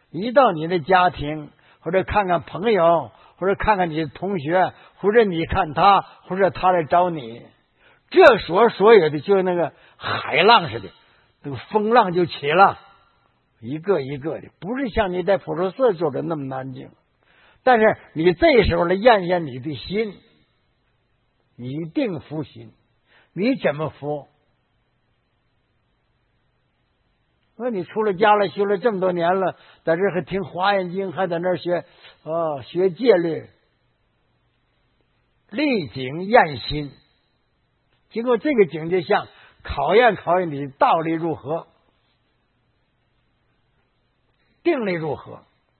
一到你的家庭，或者看看朋友，或者看看你的同学，或者你看他，或者他来找你，这所有的就那个海浪似的，那个风浪就起了，一个一个的，不是像你在普陀寺坐着那么安静。但是你这时候来验验你的心，一定服心。你怎么服？说你出了家了，修了这么多年了，在这还听华严经，还在那儿学戒律，历经验心，经过这个境界相考验你道理如何，定力如何。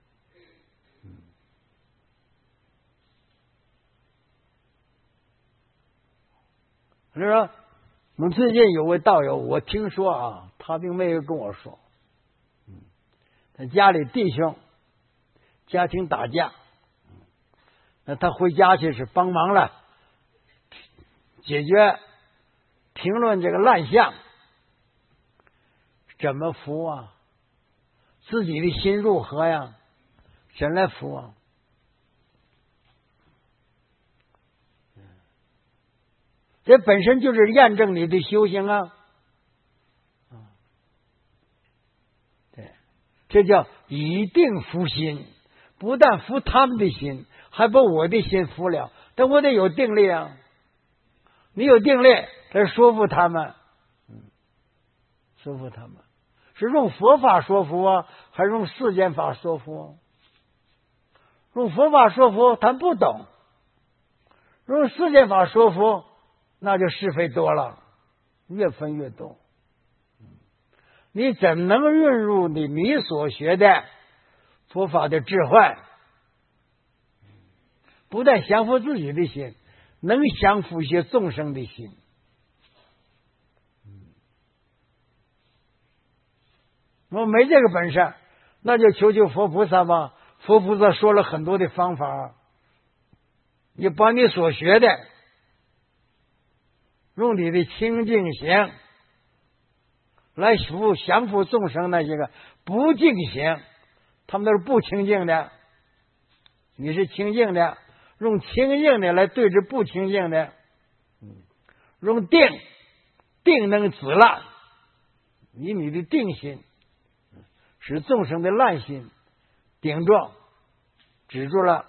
是说我们最近有位道友，我听说啊，他并没有跟我说，他家里弟兄家庭打架，那他回家去是帮忙了，解决评论这个乱象，怎么服啊？自己的心如何呀？怎来服啊？这本身就是验证你的修行啊！对，这叫一定服心，不但服他们的心，还把我的心服了。但我得有定力啊！你有定力来说服他们，说服他们是用佛法说服啊，还是用世间法说服？用佛法说服他不懂，用世间法说服，那就是非多了，越分越多。你怎能运入你所学的佛法的智慧？不但降服自己的心，能降服一些众生的心。我没这个本事，那就求求佛菩萨吧。佛菩萨说了很多的方法，你把你所学的用你的清净行来降服众生，那些个不净行，他们都是不清净的，你是清净的，用清净的来对治不清净的，用定能止乱，以你的定心使众生的乱心顶住止住了。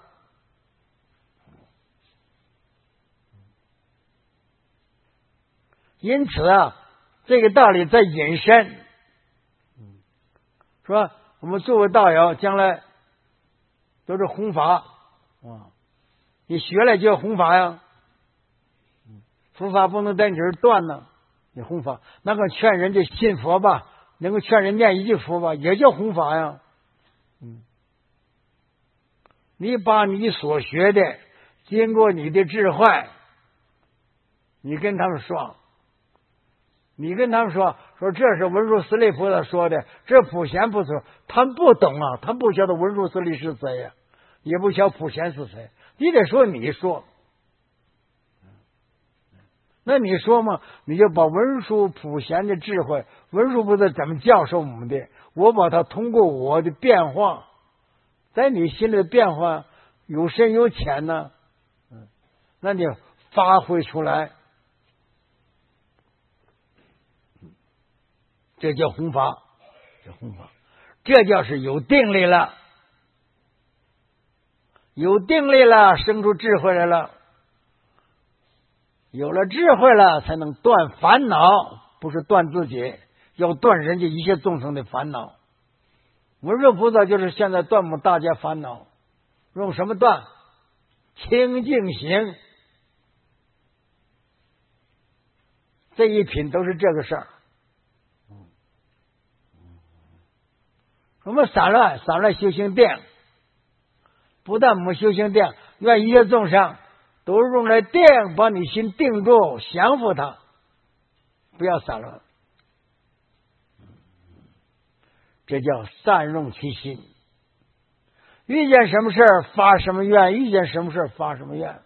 因此啊，这个道理在引申，说我们作为道友，将来都是弘法啊，你学了就要弘法呀，佛法不能在你这儿断呢，你弘法，那个劝人家信佛吧，能够劝人念一句佛吧，也叫弘法呀。你把你所学的，经过你的智慧，你跟他们说。你跟他们说这是文殊师利菩萨说的，这普贤不说，他们不懂啊，他们不晓得文殊师利是谁呀，也不晓得普贤是谁。你得说你说，那你说嘛，你就把文殊普贤的智慧，文殊菩萨怎么教授我们的，我把它通过我的变化，在你心里的变化有深有浅呢，那你发挥出来。这叫弘法，这叫是有定力了，有定力了，生出智慧来了，有了智慧了，才能断烦恼，不是断自己，要断人家一切众生的烦恼。文殊菩萨就是现在断我们大家烦恼，用什么断？清净行，这一品都是这个事儿。我们散乱修行定，不但我们修行定，愿一切众生都是用来定，把你心定住，降服他，不要散乱，这叫善用其心。遇见什么事儿发什么愿，遇见什么事儿发什么愿。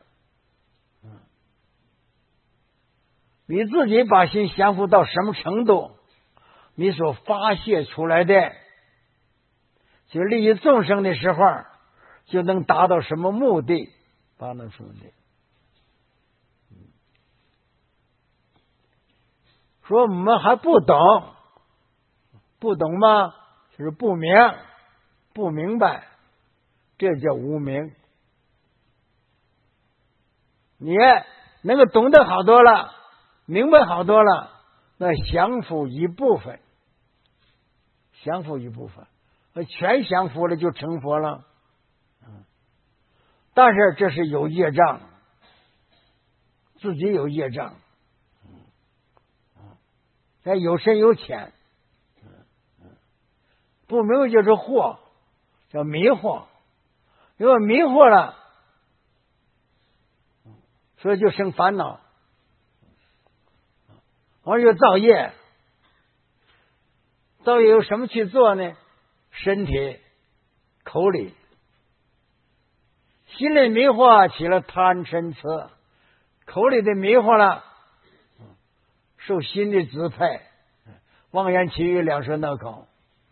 你自己把心降服到什么程度，你所发泄出来的就利益众生的时候，就能达到什么目的？达到什么目的？说我们还不懂，不懂吗？就是不明，不明白，这叫无明。你能够懂得好多了，明白好多了，那降服一部分，降服一部分，全降服了就成佛了。但是这是有业障，自己有业障，有深有浅，不明白就是惑，叫迷惑，如果迷惑了，所以就生烦恼，完了就造业。造业有什么去做呢？身体、口里。心里迷惑起了贪嗔痴，口里的迷惑了，受心的支配，妄言绮语，两舌闹口。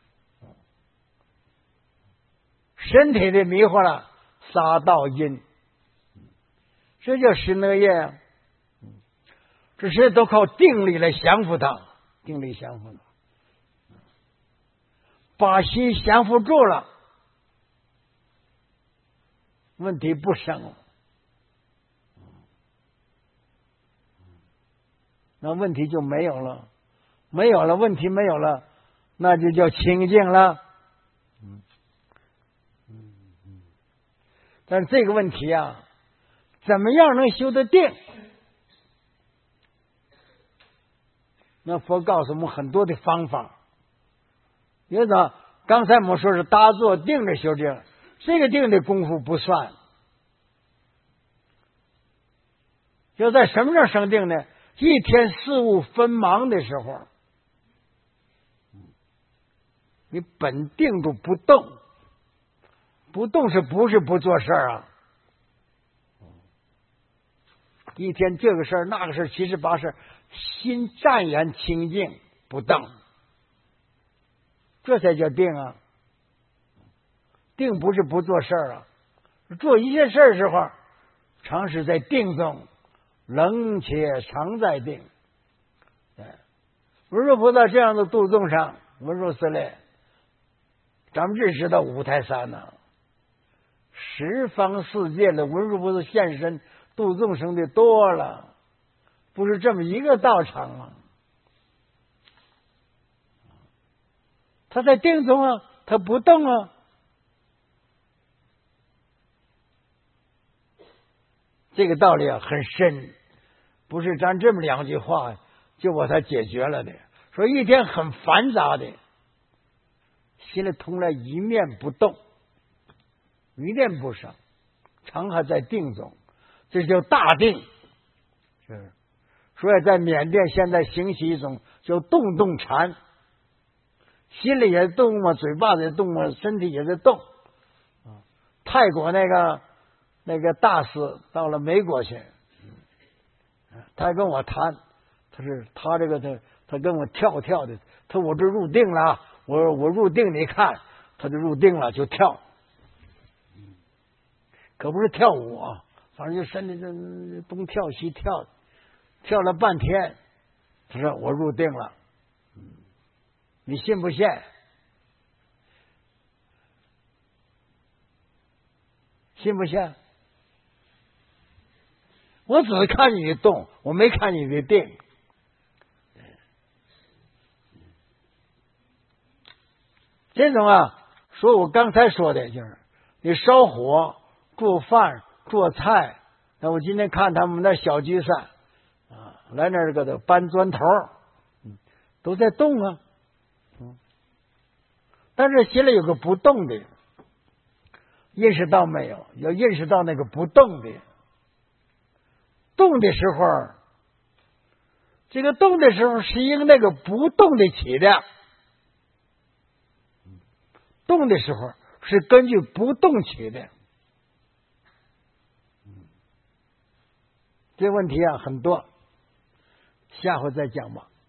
身体的迷惑了，杀盗淫，这叫十恶业。这些都靠定力来降服它，定力降服它，把心降服住了，问题不生了，那问题就没有了，没有了，问题没有了，那就叫清净了。但是这个问题啊，怎么样能修得定？那佛告诉我们很多的方法。有的刚才我们说是打坐定的修定，这个定的功夫不算。就在什么时候生定呢？一天事物纷忙的时候，你本定住不动，不动是不是不做事啊？一天这个事儿那个事儿七十八事，心湛然清净不动，这才叫定啊！定不是不做事啊，做一切事儿的时候，常是在定中，冷且常在定。文殊菩萨这样的度众生，文殊师利，咱们认识到五台山呢，十方世界的文殊菩萨现身度众生的多了，不是这么一个道场吗？他在定中啊，他不动啊。这个道理啊很深，不是咱这么两句话就把它解决了的。说一天很繁杂的，心里从来一念不动，一念不生，常还在定中，这叫大定。是，所以在缅甸现在兴起一种叫动动禅，心里也动嘛，嘴巴也动嘛，身体也在动。泰国那个大师到了美国去，他跟我谈，他跟我跳的，他说我这入定了，我入定，你看，他就入定了就跳，可不是跳舞啊，反正就身体这东跳西跳，跳了半天，他说我入定了，你信不信？信不信？我只是看你的动，我没看你的定。这种啊，说我刚才说的就是你烧火、做饭、做菜。那我今天看他们那小聚散啊，来那儿个搬砖头，都在动啊。但是心里有个不动的，认识到没有？要认识到那个不动的。动的时候，这个动的时候是因那个不动的起的，动的时候是根据不动起的。这问题啊很多，下回再讲吧。